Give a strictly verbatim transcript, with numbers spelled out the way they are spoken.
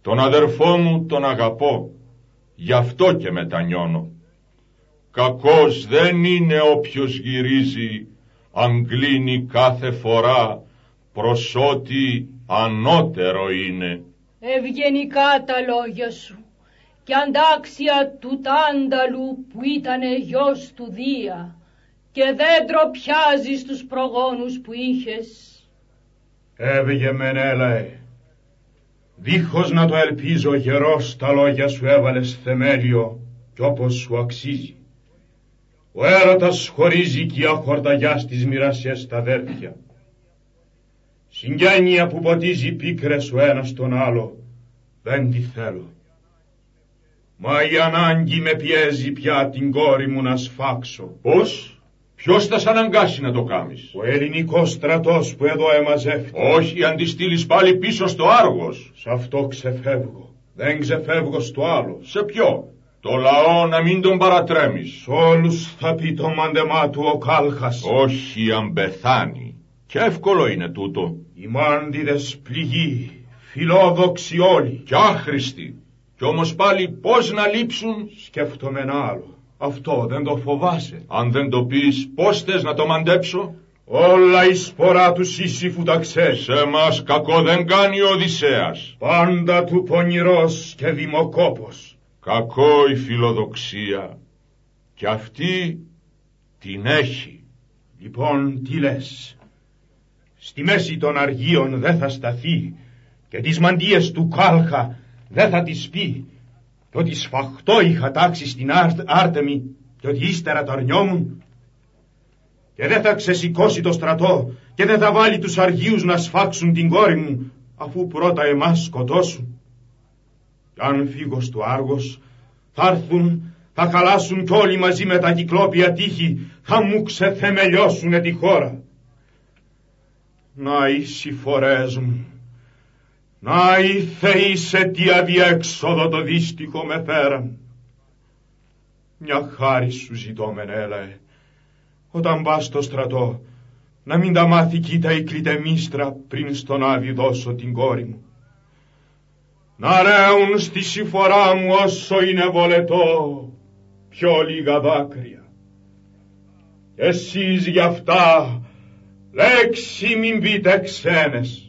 Τον αδερφό μου τον αγαπώ, γι' αυτό και μετανιώνω. Κακός δεν είναι όποιος γυρίζει, αν κλείνει κάθε φορά, προς ό,τι ανώτερο είναι. Ευγενικά τα λόγια σου, και αντάξια του Τάνταλου που ήτανε γιος του Δία, και δεν ντροπιάζεις τους προγόνους που είχες. Έβγε Μενέλαε, δίχως να το ελπίζω γερός τα λόγια σου έβαλες θεμέλιο κι όπως σου αξίζει. Ο έρωτας χωρίζει κι αχορταγιά στις μοιρασιές τα αδέρφια. Συγγένεια που ποτίζει πίκρες ο ένας τον άλλο, δεν τη θέλω. Μα η ανάγκη με πιέζει πια την κόρη μου να σφάξω. Πώς? Ποιος θα σ' αναγκάσει να το κάμεις? Ο ελληνικός στρατός που εδώ εμαζεύτηκε. Όχι, αν τη στείλεις πάλι πίσω στο Άργος. Σ' αυτό ξεφεύγω. Δεν ξεφεύγω στο άλλο. Σε ποιο? Το λαό να μην τον παρατρέμεις. Σ' όλους θα πει το μάντεμά του ο Κάλχας. Όχι αν πεθάνει. Και εύκολο είναι τούτο. Οι μάντιδες πληγοί, φιλόδοξοι όλοι. Κι άχρηστοι. Κι όμως πάλι πώς να λείψουν? Σκέφτομαι ένα άλλο. Αυτό δεν το φοβάσαι? Αν δεν το πεις, πώς θες να το μαντέψω? Όλα η σπορά του Σύσυφου τα ξέρεις. Σε μας κακό δεν κάνει ο Οδυσσέας. Πάντα του πονηρός και δημοκόπος. Κακό η φιλοδοξία. Κι αυτή την έχει. Λοιπόν, τι λες? Στη μέση των αργίων δεν θα σταθεί και τις μαντίες του Κάλχα δεν θα τις πει, και ότι σφαχτό είχα τάξει στην Άρτεμη και ότι ύστερα το αρνιόμουν, και δεν θα ξεσηκώσει το στρατό και δεν θα βάλει τους αργίους να σφάξουν την κόρη μου, αφού πρώτα εμάς σκοτώσουν. Κι αν φύγω στο Άργος θα έρθουν, θα χαλάσουν κι όλοι μαζί με τα κυκλόπια τείχη, θα μου ξεθεμελιώσουνε τη χώρα. Να οι συμφορές μου, να οι θεοί σε τι αδιέξοδο το δύστιχο με φέραν. Μια χάρη σου ζητώ, Μενέλαε, όταν πας στο στρατό, να μην τα μάθει κοίτα η κλητεμίστρα πριν στον Άδη δώσω την κόρη μου. Να ρέουν στη συμφορά μου όσο είναι βολετό πιο λίγα δάκρυα. Εσείς γι' αυτά λέξη μην πείτε ξένες.